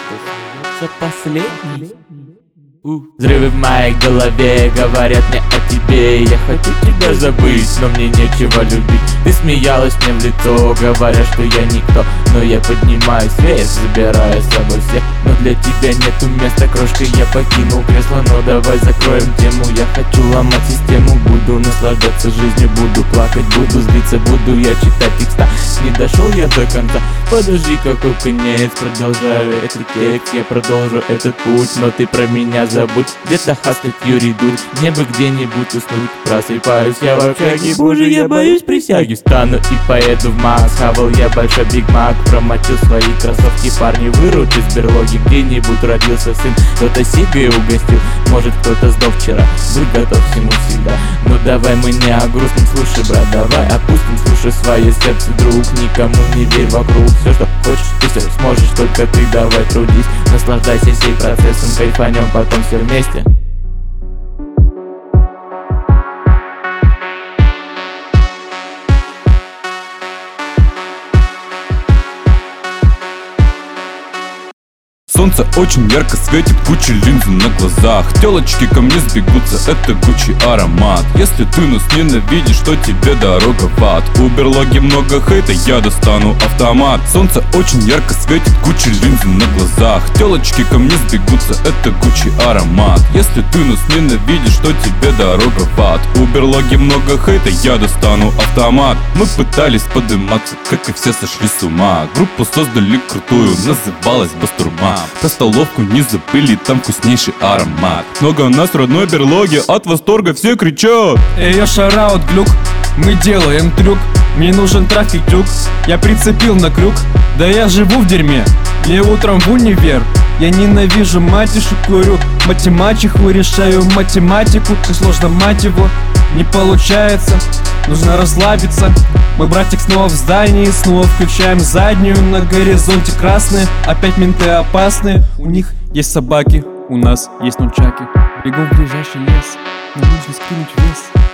остается последний. Взрывы в моей голове говорят мне о тебе. Я хочу тебя забыть, но мне нечего любить. Ты смеялась мне в лицо, говоря, что я никто. Но я поднимаюсь вверх, забираю с собой всех. Но для тебя нету места, крошка, я покинул кресло. Но давай закроем тему, я хочу ломать систему. Буду наслаждаться жизнью, буду плакать, буду злиться, буду я читать текста. Не дошел я до конца, подожди, какой конец. Продолжаю этот текст, я продолжу этот путь. Но ты про меня забудь, где-то хаскать Юрий Дудь. Мне бы где-нибудь уснуть, просыпаюсь я в общаге. Боже, я боюсь присяги. Встану и поеду в Макс. Хавал я большой Биг Мак, промочил свои кроссовки. Парни, вырут из берлоги, где-нибудь родился сын. Кто-то сигой угостил, может кто-то сдох вчера. Будь готов всему всегда. Ну давай мы не о грустном, слушай, брат, давай опустим, слушай свое сердце, друг. Никому не верь вокруг, все, что хочешь, ты все сможешь, только ты давай трудись. Наслаждайся всей процессом, кайфанем потом все вместе. Солнце очень ярко светит, куча линзы на глазах. Телочки ко мне сбегутся, это Гуччи аромат. Если ты нас ненавидишь, что тебе дорога в ад. У берлоги много хейта, я достану автомат. Солнце очень ярко светит, куча линзы на глазах. Телочки ко мне сбегутся, это Гуччи аромат. Если ты нас ненавидишь, что тебе дорога в ад. У берлоги много хейта, я достану автомат. Мы пытались подниматься, как и все сошли с ума. Группу создали крутую, называлась Бастурма. Про столовку не забыли, там вкуснейший аромат. Много у нас в родной берлоге, от восторга все кричат: эй, я шараут глюк, мы делаем трюк. Мне нужен трафик трюк, я прицепил на крюк. Да я живу в дерьме, мне утром в универ. Я ненавижу матишу, курю математику, решаю математику. Как сложно, мать его, не получается, нужно расслабиться. Мой братик снова в здании, снова включаем заднюю. На горизонте красные, опять менты опасные. У них есть собаки, у нас есть нунчаки. Бегом в ближайший лес, нам нужно скинуть вес.